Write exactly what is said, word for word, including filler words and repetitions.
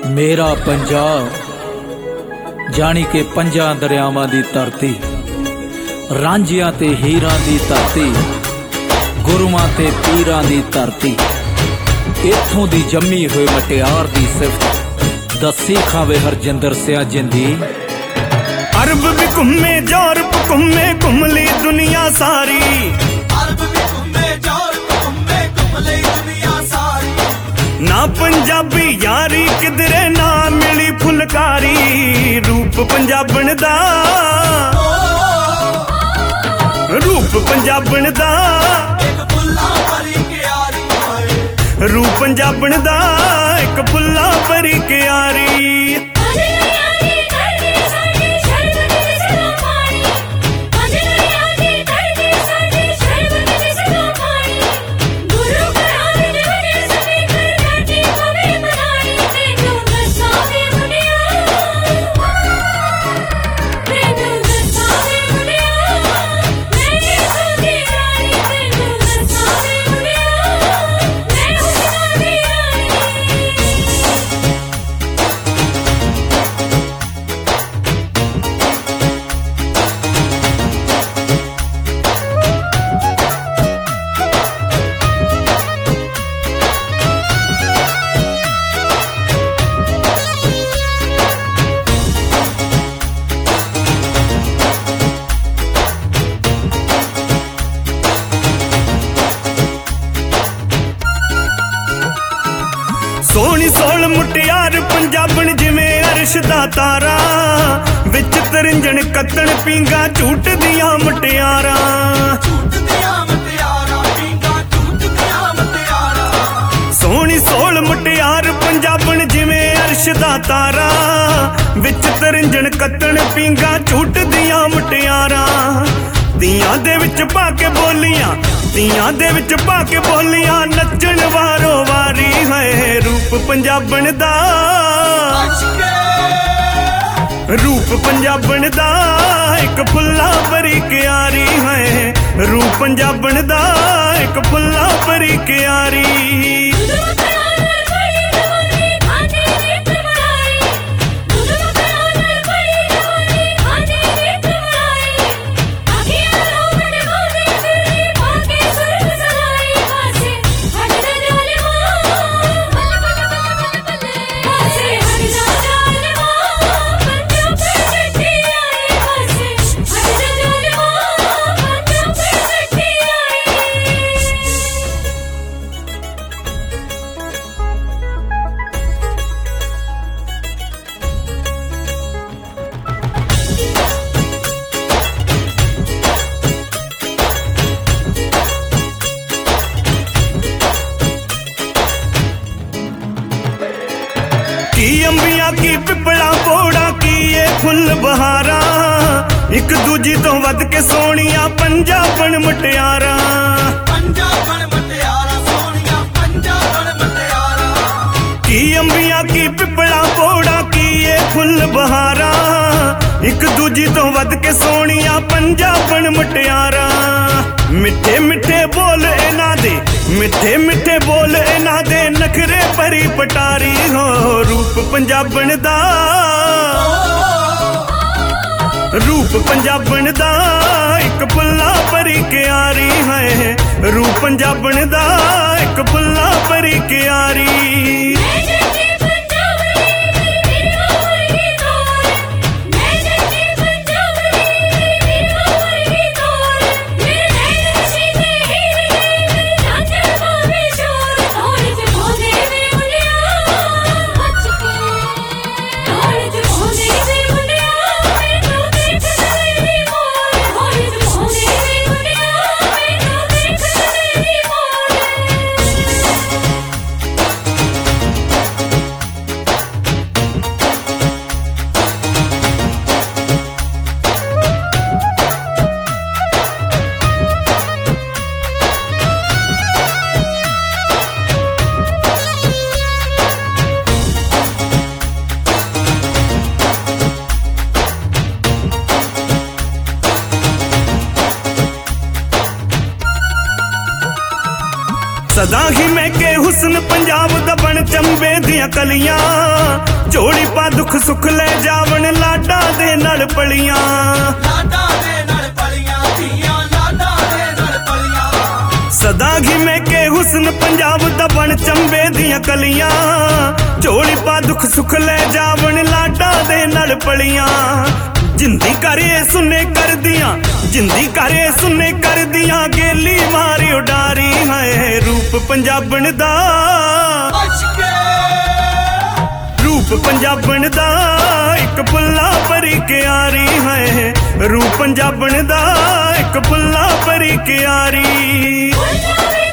मेरा पंजाब जानी के पंजा दरियावां दी धरती, रांझियां ते हीरां दी धरती, गुरुआं ते पीरां दी धरती। इत्थों दी जम्मी हुई मटियार दी सिफत दसी खावे हरजिंदर सिया जिंदी। अरब भी घूमे यूरोप घूमे घुमली दुनिया सारी, अरब भी घूमे यूरोप घूमे घुमली दुनिया सारी। ना पंजाबी यारी किधरे ना मिली फुलकारी, रूप पंजाबन दा रूप पंजाबन दा एक फुल्ला भरी क्यारी होए, रूप पंजाबन दा एक फुल्ला भरी क्यारी। सोहनी सोल मुटियार पंजाबन जिवें अरश दा तारा, विच तरंजन कत्तन पींगा झूट दियां मुटियारा। झूठ दिया मुटियारा पींगा झूठ दिया मुटियारा। सोहनी सोल मुटियार पंजाबन जिवें अरश दा तारा, विच तरंजन कत्तन पींगा झूट दियां मुटियारा। दियां दे विच पाके बोलियां दियां दे विच पाके बोलियां नच्चण वारो वारी है। रूप पंजाबन दा रूप पंजाबन दा एक फुल्ला भरी क्यारी है। रूप पंजाबन दा एक फुल्ला भरी क्यारी। की अंबिया की पिपला बोड़ा की ये फुल बहारा, एक दूजी तो वध के सोनिया पंजाबन मुटियारा। पंजाबन मुटियारा सोनिया पंजाबन मुटियारा। की अंबिया की पिपला बोड़ा की ये फुल बहारा, एक दूजी तो वध के सोनिया पंजाबन मुटियारा। मिठे मिठे बोल इना दे मिठे मिठे बोल इना दे नखरे भरी पटारी हो। रूप पंजाबन दा रूप पंजाबन दा एक फुल्ला भरी क्यारी है। रूप पंजाबन दा एक फुल्ला भरी क्यारी। सदा ही मैं के हुस्न पंजाब दा बन चम ਚੰਬੇ ਦੀਆਂ ਕਲੀਆਂ ਝੋਲੀ ਪਾ ਦੁੱਖ ਸੁੱਖ ਲੈ ਜਾਵਣ ਲਾਡਾ ਦੇ ਨਾਲ ਪਲੀਆਂ ਲਾਡਾ ਦੇ ਨਾਲ ਪਲੀਆਂ ਧੀਆਂ ਲਾਡਾ ਦੇ ਨਾਲ ਪਲੀਆਂ ਸਦਾ ਘਿਮੇ ਕੇ ਹੁਸਨ ਪੰਜਾਬ ਦਾ ਬਣ ਚੰਬੇ ਦੀਆਂ ਕਲੀਆਂ ਝੋਲੀ ਪਾ ਦੁੱਖ ਸੁੱਖ ਲੈ ਜਾਵਣ ਲਾਡਾ ਦੇ ਨਾਲ ਪਲੀਆਂ ਜਿੰਦੀ ਕਰੇ ਸੁਨੇ ਕਰਦੀਆਂ ਜਿੰਦੀ ਕਰੇ ਸੁਨੇ ਕਰਦੀਆਂ ਗੇਲੀ ਮਾਰੀ ਉਡਾਰੀ ਹੈ ਰੂਪ ਪੰਜਾਬਣ ਦਾ ਅਸ਼ਕੇ ਰੂਪ ਪੰਜਾਬਣ ਦਾ ਇੱਕ ਬੁੱਲਾ ਭਰੀ ਕਿਆਰੀ ਹੈ ਰੂਪ ਪੰਜਾਬਣ ਦਾ ਇੱਕ ਬੁੱਲਾ ਭਰੀ ਕਿਆਰੀ